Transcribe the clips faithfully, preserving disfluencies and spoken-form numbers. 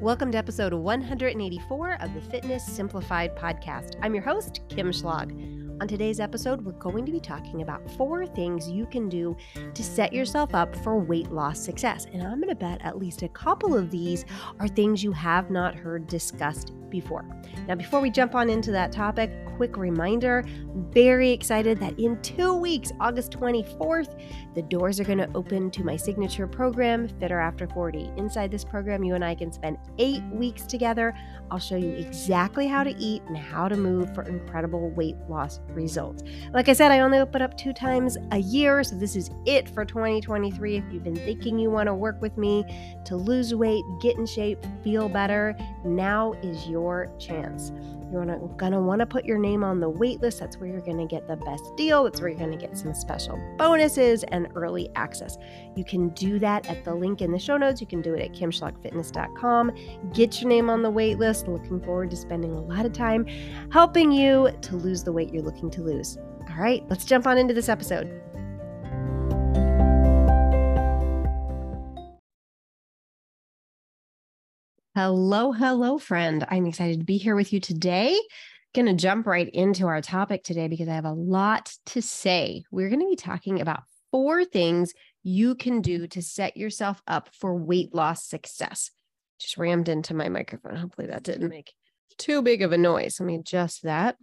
Welcome to episode one hundred eighty-four of the Fitness Simplified podcast. I'm your host, Kim Schlag. On today's episode, we're going to be talking about four things you can do to set yourself up for weight loss success. And I'm going to bet at least a couple of these are things you have not heard discussed before. Now, before we jump on into that topic, quick reminder, very excited that in two weeks, August twenty-fourth, the doors are going to open to my signature program, Fitter After forty. Inside this program, you and I can spend eight weeks together. I'll show you exactly how to eat and how to move for incredible weight loss results. Like I said, I only open up two times a year, so this is it for twenty twenty-three. If you've been thinking you want to work with me to lose weight, get in shape, feel better, now is your chance. You're going to want to put your name on the wait list. That's where you're going to get the best deal. That's where you're going to get some special bonuses and early access. You can do that at the link in the show notes. You can do it at kim schlag fitness dot com. Get your name on the wait list. Looking forward to spending a lot of time helping you to lose the weight you're looking to lose. All right, let's jump on into this episode. Hello, hello, friend. I'm excited to be here with you today. Going to jump right into our topic today because I have a lot to say. We're going to be talking about four things you can do to set yourself up for weight loss success. Just rammed into my microphone. Hopefully that didn't make too big of a noise. Let me adjust that.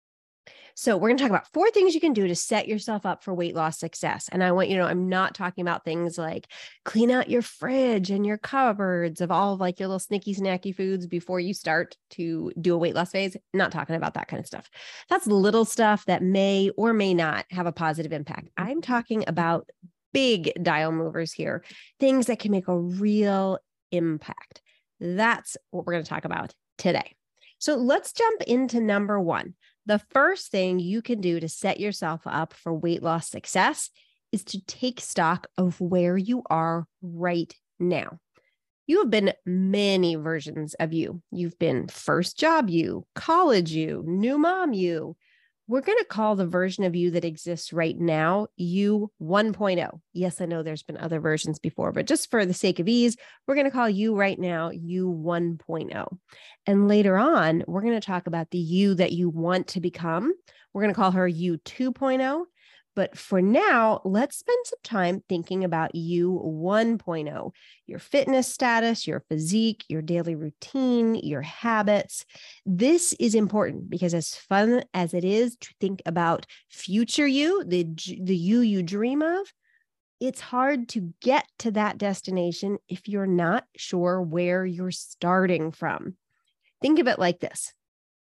So we're going to talk about four things you can do to set yourself up for weight loss success. And I want you to know, I'm not talking about things like clean out your fridge and your cupboards of all of like your little sneaky snacky foods before you start to do a weight loss phase. I'm not talking about that kind of stuff. That's little stuff that may or may not have a positive impact. I'm talking about big dial movers here, things that can make a real impact. That's what we're going to talk about today. So let's jump into number one. The first thing you can do to set yourself up for weight loss success is to take stock of where you are right now. You have been many versions of you. You've been first job you, college you, new mom you. We're going to call the version of you that exists right now, you one point oh. Yes, I know there's been other versions before, but just for the sake of ease, we're going to call you right now, you one point oh. And later on, we're going to talk about the you that you want to become. We're going to call her you two point oh. But for now, let's spend some time thinking about you one point oh, your fitness status, your physique, your daily routine, your habits. This is important because as fun as it is to think about future you, the, the you you dream of, it's hard to get to that destination if you're not sure where you're starting from. Think of it like this.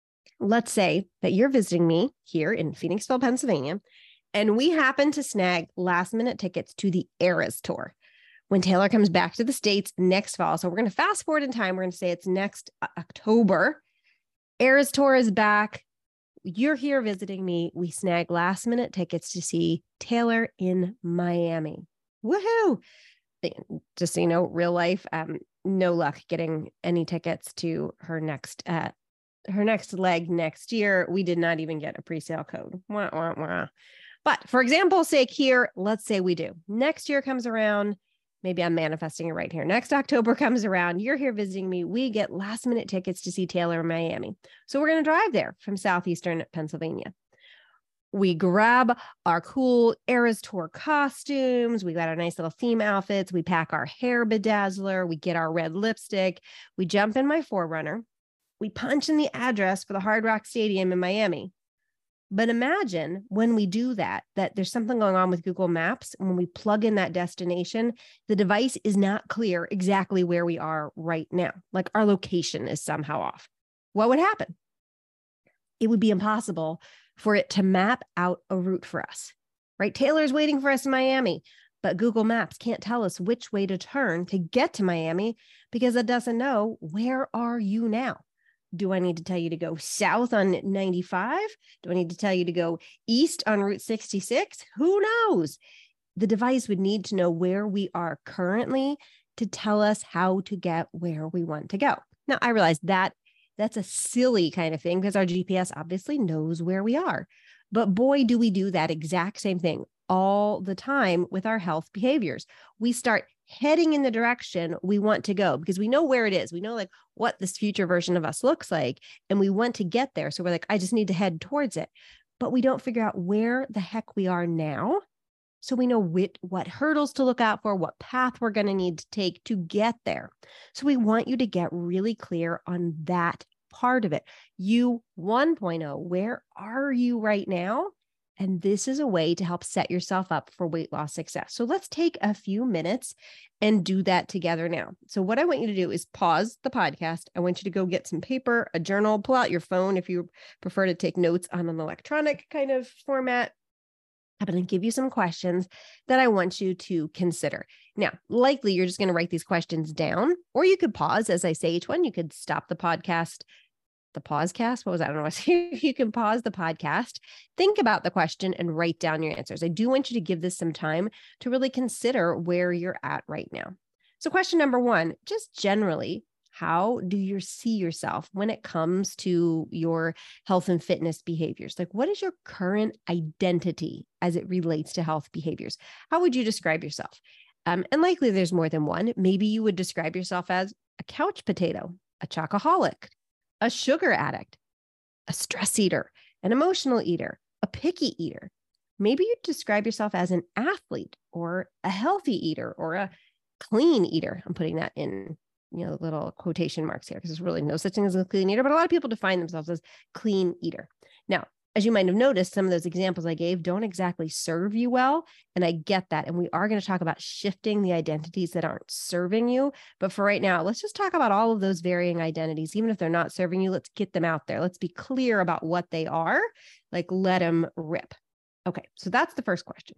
Let's say that you're visiting me here in Phoenixville, Pennsylvania, and we happen to snag last minute tickets to the Eras Tour when Taylor comes back to the States next fall. So we're going to fast forward in time. We're going to say it's next October. Eras Tour is back. You're here visiting me. We snag last minute tickets to see Taylor in Miami. Woohoo. Just so you know, real life, um, no luck getting any tickets to her next, uh, her next leg next year. We did not even get a pre-sale code. Wah, wah, wah. But for example's sake here, let's say we do. Next year comes around. Maybe I'm manifesting it right here. Next October comes around. You're here visiting me. We get last minute tickets to see Taylor in Miami. So we're going to drive there from Southeastern Pennsylvania. We grab our cool Eras Tour costumes. We got our nice little theme outfits. We pack our hair bedazzler. We get our red lipstick. We jump in my four runner. We punch in the address for the Hard Rock Stadium in Miami. But imagine when we do that, that there's something going on with Google Maps. When we plug in that destination, the device is not clear exactly where we are right now. Like our location is somehow off. What would happen? It would be impossible for it to map out a route for us, right? Taylor's waiting for us in Miami, but Google Maps can't tell us which way to turn to get to Miami because it doesn't know where are you now. Do I need to tell you to go south on ninety-five? Do I need to tell you to go east on Route sixty-six? Who knows? The device would need to know where we are currently to tell us how to get where we want to go. Now, I realize that that's a silly kind of thing because our G P S obviously knows where we are. But boy, do we do that exact same thing all the time with our health behaviors. We start heading in the direction we want to go because we know where it is. We know like what this future version of us looks like, and we want to get there. So we're like, I just need to head towards it. But we don't figure out where the heck we are now. So we know what, what hurdles to look out for, what path we're going to need to take to get there. So we want you to get really clear on that part of it. You one point oh, where are you right now? And this is a way to help set yourself up for weight loss success. So let's take a few minutes and do that together now. So what I want you to do is pause the podcast. I want you to go get some paper, a journal, pull out your phone if you prefer to take notes on an electronic kind of format. I'm going to give you some questions that I want you to consider. Now, likely you're just going to write these questions down, or you could pause as I say each one. You could stop the podcast. The pausecast? What was that? I don't know. You can pause the podcast, think about the question, and write down your answers. I do want you to give this some time to really consider where you're at right now. So question number one, just generally, how do you see yourself when it comes to your health and fitness behaviors? Like, what is your current identity as it relates to health behaviors? How would you describe yourself? Um, and likely there's more than one. Maybe you would describe yourself as a couch potato, a chocoholic, a sugar addict, a stress eater, an emotional eater, a picky eater. Maybe you describe yourself as an athlete or a healthy eater or a clean eater. I'm putting that in, you know, little quotation marks here because there's really no such thing as a clean eater, but a lot of people define themselves as clean eater. Now, as you might have noticed, some of those examples I gave don't exactly serve you well. And I get that. And we are going to talk about shifting the identities that aren't serving you. But for right now, let's just talk about all of those varying identities. Even if they're not serving you, let's get them out there. Let's be clear about what they are. Like, let them rip. Okay, so that's the first question.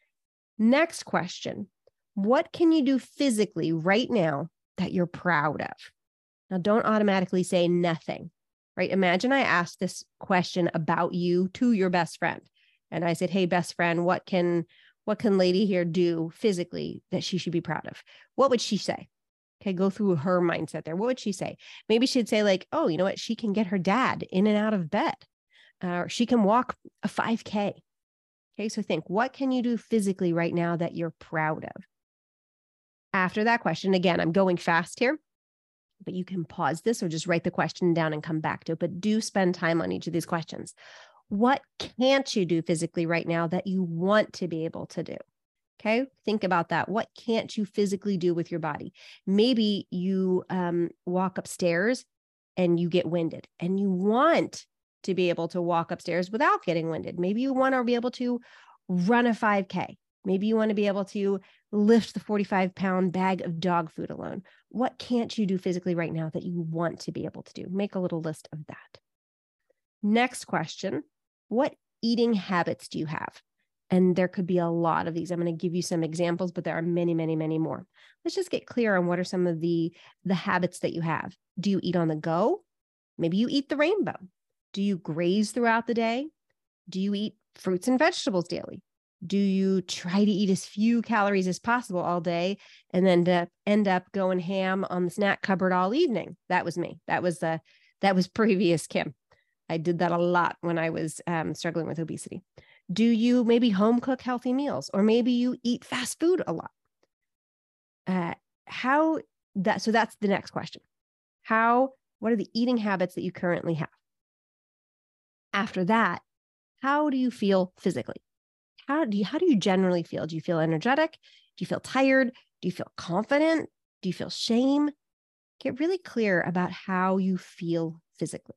Next question. What can you do physically right now that you're proud of? Now, don't automatically say nothing. Right? Imagine I asked this question about you to your best friend. And I said, hey, best friend, what can, what can lady here do physically that she should be proud of? What would she say? Okay, go through her mindset there. What would she say? Maybe she'd say like, oh, you know what? She can get her dad in and out of bed. Uh, or she can walk a five K. Okay, so think, what can you do physically right now that you're proud of? After that question, again, I'm going fast here, but you can pause this or just write the question down and come back to it. But do spend time on each of these questions. What can't you do physically right now that you want to be able to do? Okay, think about that. What can't you physically do with your body? Maybe you um, walk upstairs and you get winded and you want to be able to walk upstairs without getting winded. Maybe you want to be able to run a five K. Maybe you want to be able to lift the forty-five pound bag of dog food alone. What can't you do physically right now that you want to be able to do? Make a little list of that. Next question, what eating habits do you have? And there could be a lot of these. I'm going to give you some examples, but there are many, many, many more. Let's just get clear on what are some of the, the habits that you have. Do you eat on the go? Maybe you eat the rainbow. Do you graze throughout the day? Do you eat fruits and vegetables daily? Do you try to eat as few calories as possible all day and then to end up going ham on the snack cupboard all evening? That was me. That was the, that was previous Kim. I did that a lot when I was um, struggling with obesity. Do you maybe home cook healthy meals, or maybe you eat fast food a lot? Uh, how that, so that's the next question. How, what are the eating habits that you currently have? After that, how do you feel physically? How do you, how do you generally feel? Do you feel energetic? Do you feel tired? Do you feel confident? Do you feel shame? Get really clear about how you feel physically.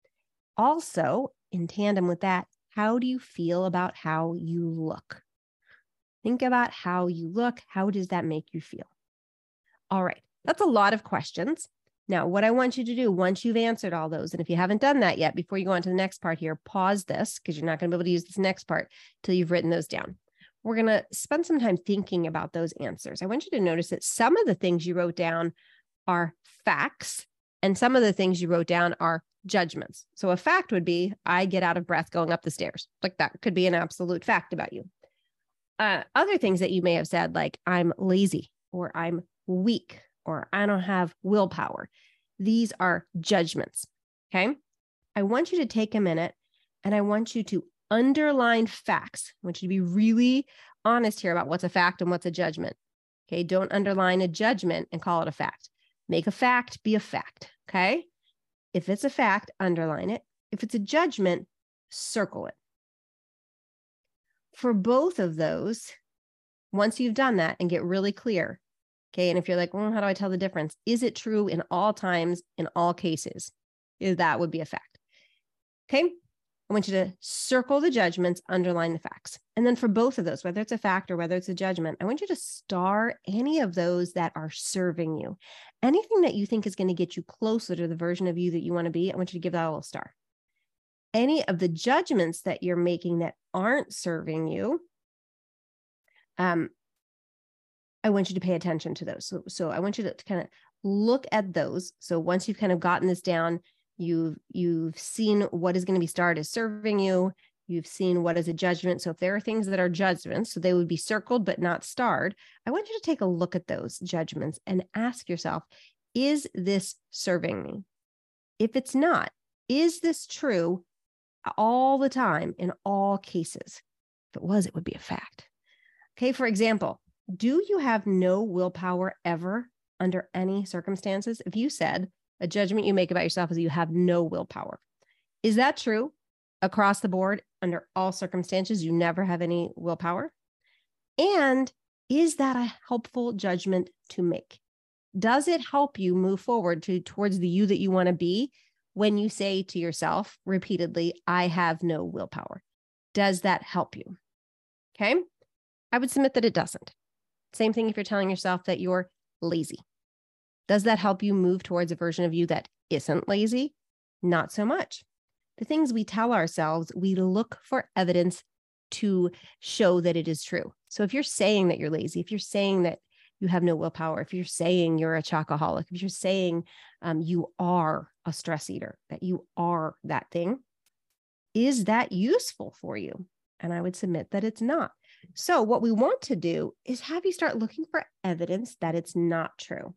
Also, in tandem with that, how do you feel about how you look? Think about how you look. How does that make you feel? All right, that's a lot of questions. Now, what I want you to do once you've answered all those, and if you haven't done that yet, before you go on to the next part here, pause this because you're not going to be able to use this next part till you've written those down. We're going to spend some time thinking about those answers. I want you to notice that some of the things you wrote down are facts, and some of the things you wrote down are judgments. So a fact would be, I get out of breath going up the stairs. Like that could be an absolute fact about you. Uh, other things that you may have said, like I'm lazy, or I'm weak, or I don't have willpower. These are judgments, okay? I want you to take a minute and I want you to underline facts. I want you to be really honest here about what's a fact and what's a judgment, Okay. Don't underline a judgment and call it a fact. Make a fact be a fact. Okay. If it's a fact, underline it. If it's a judgment, circle it. For both of those, once you've done that and get really clear, okay, and if you're like, well, how do I tell the difference? Is it true in all times, in all cases? That would be a fact. Okay. I want you to circle the judgments, underline the facts. And then for both of those, whether it's a fact or whether it's a judgment, I want you to star any of those that are serving you. Anything that you think is going to get you closer to the version of you that you want to be, I want you to give that a little star. Any of the judgments that you're making that aren't serving you, um, I want you to pay attention to those. So, so I want you to, to kind of look at those. So once you've kind of gotten this down, You've, you've seen what is going to be starred as serving you. You've seen what is a judgment. So if there are things that are judgments, so they would be circled but not starred, I want you to take a look at those judgments and ask yourself, is this serving me? If it's not, is this true all the time in all cases? If it was, it would be a fact. Okay, for example, do you have no willpower ever under any circumstances? If you said, a judgment you make about yourself is you have no willpower. Is that true across the board under all circumstances? You never have any willpower? And is that a helpful judgment to make? Does it help you move forward to towards the you that you want to be when you say to yourself repeatedly, I have no willpower? Does that help you? Okay. I would submit that it doesn't. Same thing if you're telling yourself that you're lazy. Does that help you move towards a version of you that isn't lazy? Not so much. The things we tell ourselves, we look for evidence to show that it is true. So if you're saying that you're lazy, if you're saying that you have no willpower, if you're saying you're a chocoholic, if you're saying um, you are a stress eater, that you are that thing, is that useful for you? And I would submit that it's not. So what we want to do is have you start looking for evidence that it's not true.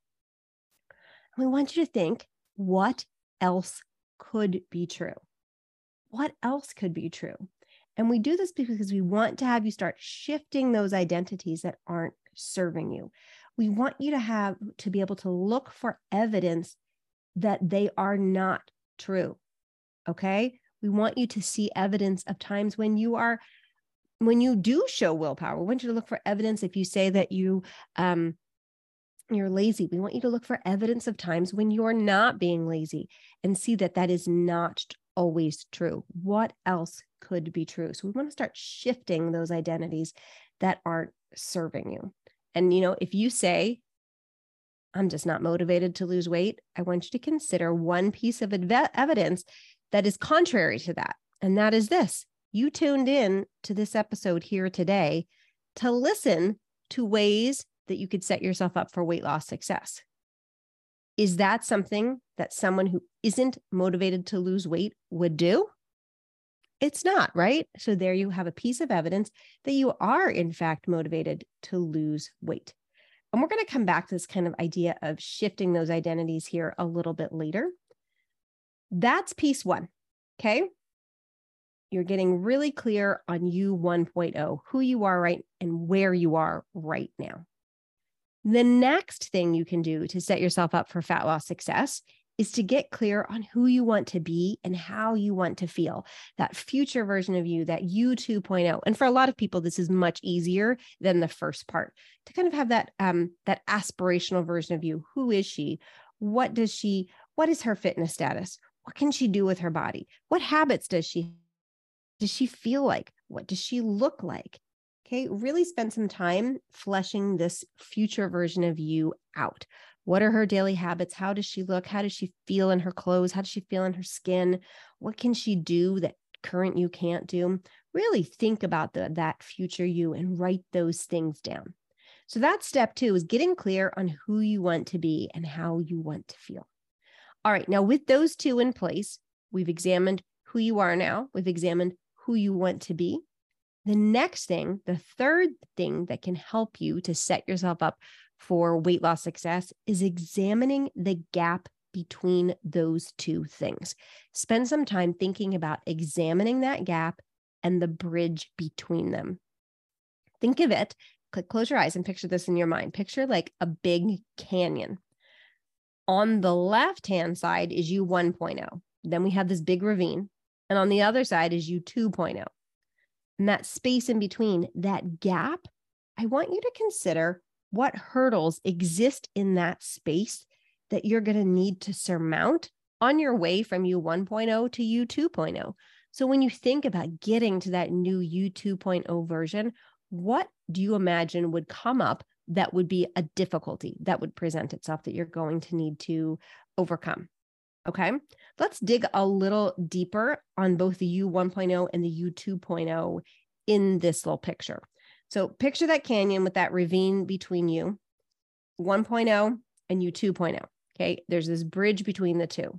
We want you to think, what else could be true? What else could be true? And we do this because we want to have you start shifting those identities that aren't serving you. We want you to have to be able to look for evidence that they are not true. Okay? We want you to see evidence of times when you are, when you do show willpower. We want you to look for evidence if you say that you, um, you're lazy. We want you to look for evidence of times when you're not being lazy and see that that is not always true. What else could be true? So we want to start shifting those identities that aren't serving you. And, you know, if you say, I'm just not motivated to lose weight, I want you to consider one piece of ev- evidence that is contrary to that. And that is this. You tuned in to this episode here today to listen to ways that you could set yourself up for weight loss success. Is that something that someone who isn't motivated to lose weight would do? It's not, right? So there you have a piece of evidence that you are, in fact, motivated to lose weight. And we're going to come back to this kind of idea of shifting those identities here a little bit later. That's piece one, okay? You're getting really clear on you one point oh, who you are right and where you are right now. The next thing you can do to set yourself up for fat loss success is to get clear on who you want to be and how you want to feel, that future version of you, that you two point oh. And for a lot of people, this is much easier than the first part, to kind of have that, um, that aspirational version of you. Who is she? What does she, what is her fitness status? What can she do with her body? What habits does she, does she feel like? What does she look like? Okay, really spend some time fleshing this future version of you out. What are her daily habits? How does she look? How does she feel in her clothes? How does she feel in her skin? What can she do that current you can't do? Really think about the, that future you and write those things down. So that's step two, is getting clear on who you want to be and how you want to feel. All right, now with those two in place, we've examined who you are now. We've examined who you want to be. The next thing, the third thing that can help you to set yourself up for weight loss success is examining the gap between those two things. Spend some time thinking about examining that gap and the bridge between them. Think of it Click, close your eyes and picture this in your mind. Picture like a big canyon. On the left-hand side is you one point oh. Then we have this big ravine. And on the other side is you two point oh. And that space in between, that gap, I want you to consider what hurdles exist in that space that you're going to need to surmount on your way from you one point oh to you two point oh. So when you think about getting to that new you two point oh version, what do you imagine would come up that would be a difficulty that would present itself that you're going to need to overcome? Okay, let's dig a little deeper on both the you one point oh and the you two point oh in this little picture. So picture that canyon with that ravine between you one point oh and you two point oh. Okay, there's this bridge between the two.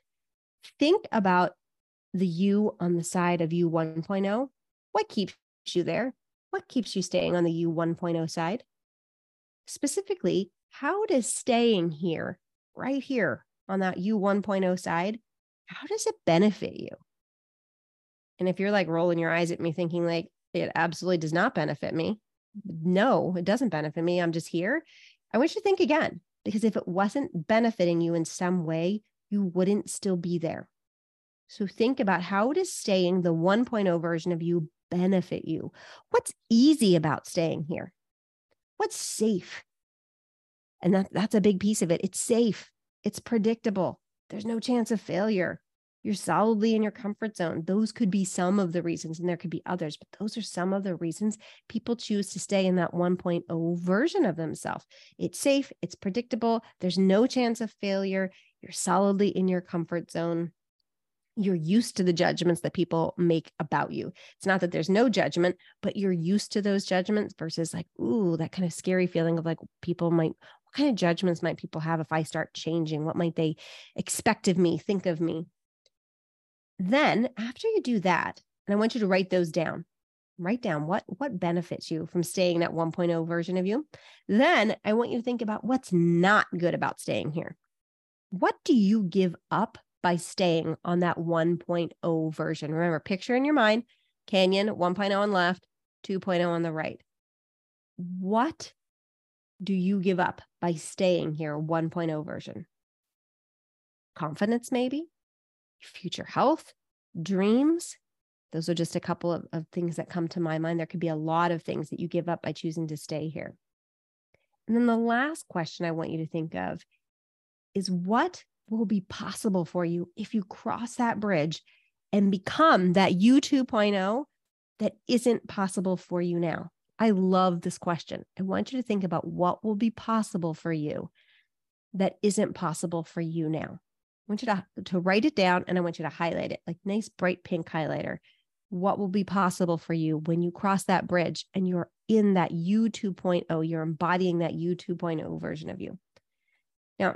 Think about the you on the side of you one point oh. What keeps you there? What keeps you staying on the you one point oh side? Specifically, how does staying here, right here on that you one point oh side, how does it benefit you? And if you're like rolling your eyes at me thinking like, it absolutely does not benefit me. No, it doesn't benefit me. I'm just here. I want you to think again, because if it wasn't benefiting you in some way, you wouldn't still be there. So think about, how does staying the one point oh version of you benefit you? What's easy about staying here? What's safe? And that, that's a big piece of it. It's safe. It's predictable. There's no chance of failure. You're solidly in your comfort zone. Those could be some of the reasons, and there could be others, but those are some of the reasons people choose to stay in that one point oh version of themselves. It's safe. It's predictable. There's no chance of failure. You're solidly in your comfort zone. You're used to the judgments that people make about you. It's not that there's no judgment, but you're used to those judgments versus like, ooh, that kind of scary feeling of like people might, what kind of judgments might people have if I start changing? What might they expect of me, think of me? Then after you do that, and I want you to write those down, write down what, what benefits you from staying that one point oh version of you. Then I want you to think about what's not good about staying here. What do you give up by staying on that one point oh version? Remember, picture in your mind, canyon, one point oh on the left, two point oh on the right. What do you give up by staying here, one point oh version? Confidence, maybe? Future health, dreams. Those are just a couple of, of things that come to my mind. There could be a lot of things that you give up by choosing to stay here. And then the last question I want you to think of is, what will be possible for you if you cross that bridge and become that you two point oh that isn't possible for you now? I love this question. I want you to think about what will be possible for you that isn't possible for you now. I want you to, to write it down, and I want you to highlight it, like nice bright pink highlighter. What will be possible for you when you cross that bridge and you're in that you two point oh, you're embodying that you two point oh version of you. Now,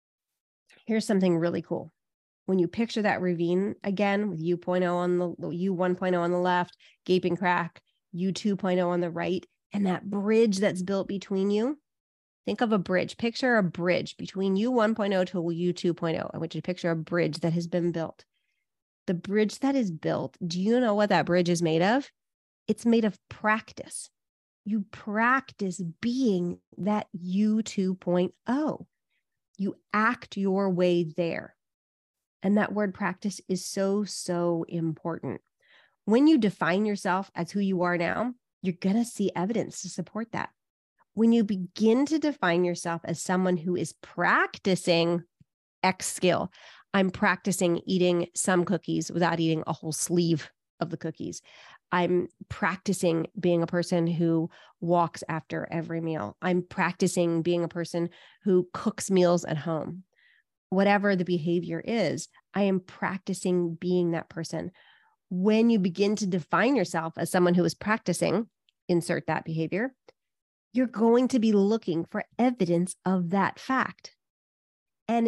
here's something really cool. When you picture that ravine again with you point oh on the you one point oh on the left, gaping crack, you two point oh on the right, and that bridge that's built between you. Think of a bridge. Picture a bridge between you one point oh to you two point oh. I want you to picture a bridge that has been built. The bridge that is built, do you know what that bridge is made of? It's made of practice. You practice being that you two point oh. You act your way there. And that word practice is so, so important. When you define yourself as who you are now, you're going to see evidence to support that. When you begin to define yourself as someone who is practicing X skill, I'm practicing eating some cookies without eating a whole sleeve of the cookies. I'm practicing being a person who walks after every meal. I'm practicing being a person who cooks meals at home. Whatever the behavior is, I am practicing being that person. When you begin to define yourself as someone who is practicing, insert that behavior, you're going to be looking for evidence of that fact. And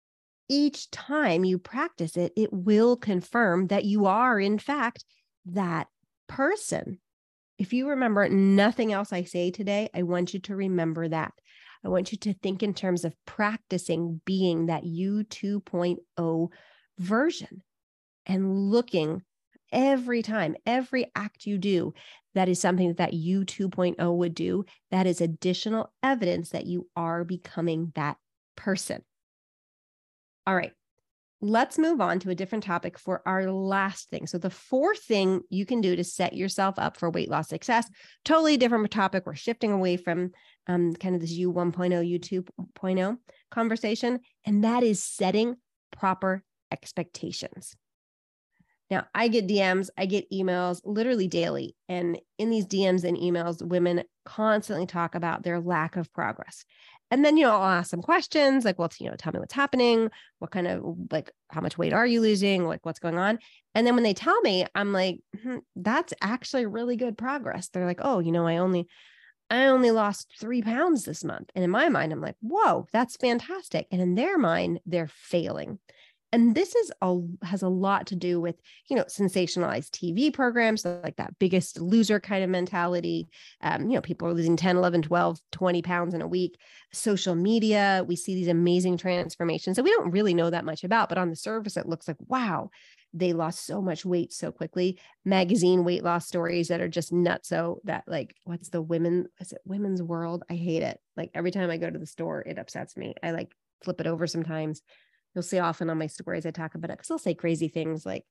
each time you practice it, it will confirm that you are, in fact, that person. If you remember nothing else I say today, I want you to remember that. I want you to think in terms of practicing being that you two point oh version and looking every time, every act you do, that is something that you two point oh would do. That is additional evidence that you are becoming that person. All right. Let's move on to a different topic for our last thing. So the fourth thing you can do to set yourself up for weight loss success, totally different topic. We're shifting away from um, kind of this you one point oh, you two point oh conversation, and that is setting proper expectations. Now, I get D Ms, I get emails literally daily. And in these D Ms and emails, women constantly talk about their lack of progress. And then, you know, I'll ask some questions like, well, you know, tell me what's happening. What kind of, like, how much weight are you losing? Like, what's going on? And then when they tell me, I'm like, hmm, that's actually really good progress. They're like, oh, you know, I only, I only lost three pounds this month. And in my mind, I'm like, whoa, that's fantastic. And in their mind, they're failing. And this is a, has a lot to do with, you know, sensationalized T V programs, like that Biggest Loser kind of mentality. Um, you know, people are losing ten, eleven, twelve, twenty pounds in a week. Social media, we see these amazing transformations that we don't really know that much about, but on the surface, it looks like, wow, they lost so much weight so quickly. Magazine weight loss stories that are just nuts. So that, like, what's the women, is it Women's World? I hate it. Like every time I go to the store, it upsets me. I like flip it over sometimes. You'll see often on my stories, I talk about it because they'll say crazy things like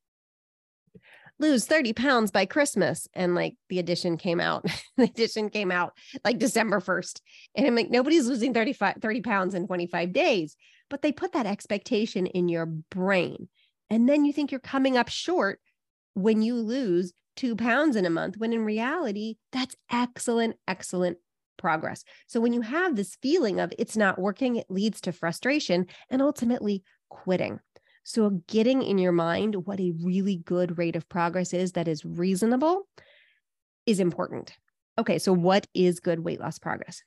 lose thirty pounds by Christmas. And like the edition came out, the edition came out like December first. And I'm like, nobody's losing thirty-five, thirty pounds in twenty-five days, but they put that expectation in your brain. And then you think you're coming up short when you lose two pounds in a month, when in reality, that's excellent, excellent progress. So when you have this feeling of it's not working, it leads to frustration and ultimately quitting. So getting in your mind what a really good rate of progress is that is reasonable is important. Okay, so what is good weight loss progress?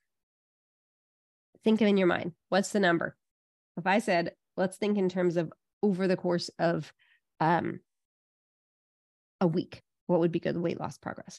Think of in your mind, what's the number? If I said, let's think in terms of over the course of um, a week, what would be good weight loss progress?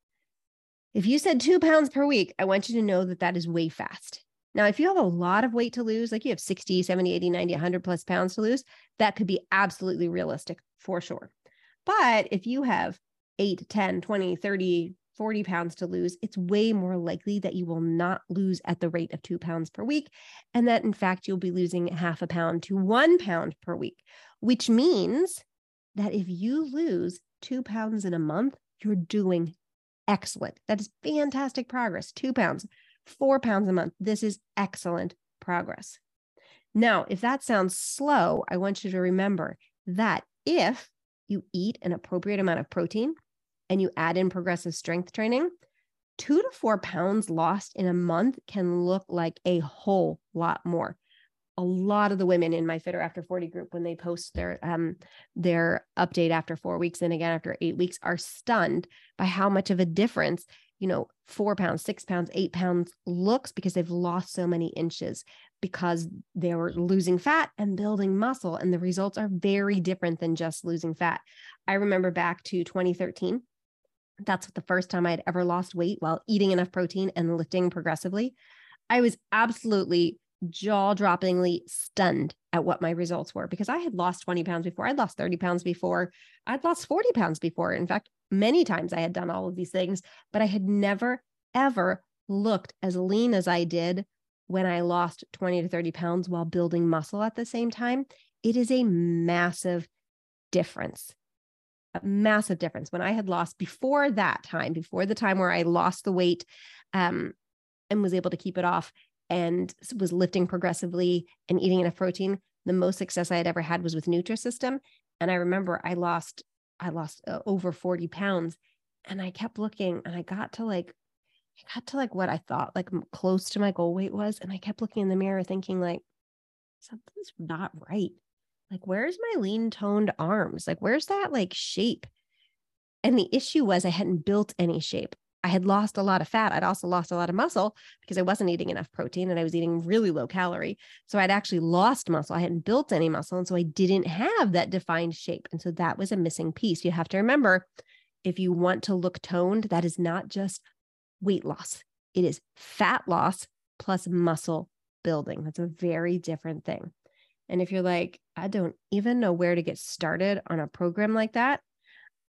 If you said two pounds per week, I want you to know that that is way fast. Now, if you have a lot of weight to lose, like you have sixty, seventy, eighty, ninety, one hundred plus pounds to lose, that could be absolutely realistic for sure. But if you have eight, ten, twenty, thirty, forty pounds to lose, it's way more likely that you will not lose at the rate of two pounds per week. And that in fact, you'll be losing half a pound to one pound per week, which means that if you lose two pounds in a month, you're doing excellent. That is fantastic progress. Two pounds, four pounds a month. This is excellent progress. Now, if that sounds slow, I want you to remember that if you eat an appropriate amount of protein and you add in progressive strength training, two to four pounds lost in a month can look like a whole lot more. A lot of the women in my Fitter After forty group, when they post their um, their update after four weeks and again after eight weeks, are stunned by how much of a difference, you know, four pounds, six pounds, eight pounds looks, because they've lost so many inches because they were losing fat and building muscle. And the results are very different than just losing fat. I remember back to twenty thirteen. That's the first time I'd ever lost weight while eating enough protein and lifting progressively. I was absolutely jaw-droppingly stunned at what my results were, because I had lost twenty pounds before. I'd lost thirty pounds before. I'd lost forty pounds before. In fact, many times I had done all of these things, but I had never, ever looked as lean as I did when I lost twenty to thirty pounds while building muscle at the same time. It is a massive difference. A massive difference. When I had lost before that time, before the time where I lost the weight um, and was able to keep it off, and was lifting progressively and eating enough protein, the most success I had ever had was with Nutrisystem. And I remember I lost, I lost uh, over forty pounds, and I kept looking, and I got to like, I got to like what I thought like close to my goal weight was. And I kept looking in the mirror thinking like, something's not right. Like, where's my lean toned arms? Like, where's that like shape? And the issue was I hadn't built any shape. I had lost a lot of fat. I'd also lost a lot of muscle because I wasn't eating enough protein and I was eating really low calorie. So I'd actually lost muscle. I hadn't built any muscle. And so I didn't have that defined shape. And so that was a missing piece. You have to remember, if you want to look toned, that is not just weight loss. It is fat loss plus muscle building. That's a very different thing. And if you're like, I don't even know where to get started on a program like that,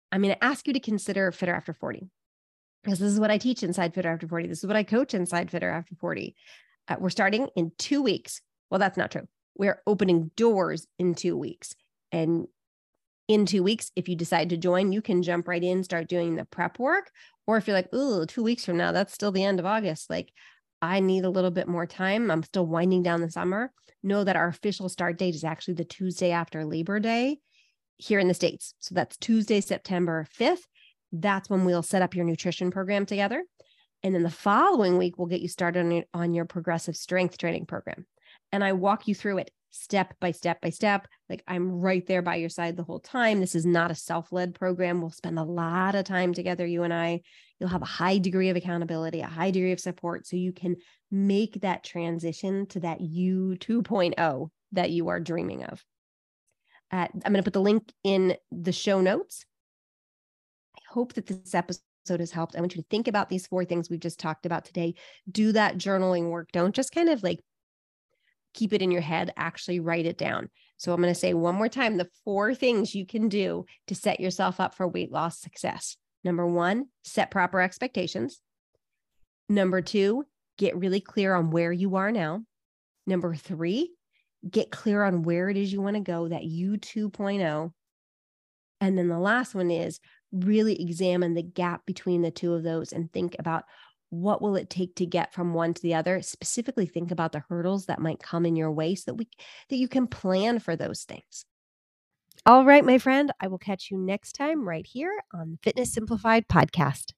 I'm going to ask you to consider Fitter After forty, because this is what I teach inside Fitter After forty. This is what I coach inside Fitter After forty. Uh, we're starting in two weeks. Well, that's not true. We're opening doors in two weeks. And in two weeks, if you decide to join, you can jump right in, start doing the prep work. Or if you're like, ooh, two weeks from now, that's still the end of August. Like, I need a little bit more time. I'm still winding down the summer. Know that our official start date is actually the Tuesday after Labor Day here in the States. So that's Tuesday, September fifth. That's when we'll set up your nutrition program together. And then the following week, we'll get you started on your, on your progressive strength training program. And I walk you through it step by step by step. Like, I'm right there by your side the whole time. This is not a self-led program. We'll spend a lot of time together, you and I. You'll have a high degree of accountability, a high degree of support, so you can make that transition to that you two point oh that you are dreaming of. Uh, I'm going to put the link in the show notes. I hope that this episode has helped. I want you to think about these four things we've just talked about today. Do that journaling work. Don't just kind of like keep it in your head, actually write it down. So I'm going to say one more time, the four things you can do to set yourself up for weight loss success. Number one, set proper expectations. Number two, get really clear on where you are now. Number three, get clear on where it is you want to go, that you two point oh. And then the last one is really examine the gap between the two of those and think about, what will it take to get from one to the other? Specifically, think about the hurdles that might come in your way so that we that you can plan for those things. All right, my friend, I will catch you next time right here on the Fitness Simplified podcast.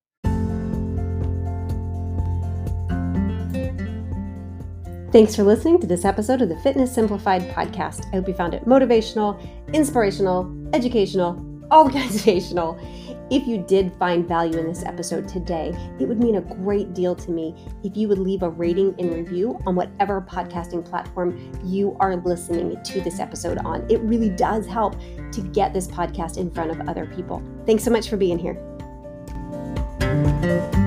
Thanks for listening to this episode of the Fitness Simplified podcast. I hope you found it motivational, inspirational, educational, all organizational. If you did find value in this episode today, it would mean a great deal to me if you would leave a rating and review on whatever podcasting platform you are listening to this episode on. It really does help to get this podcast in front of other people. Thanks so much for being here.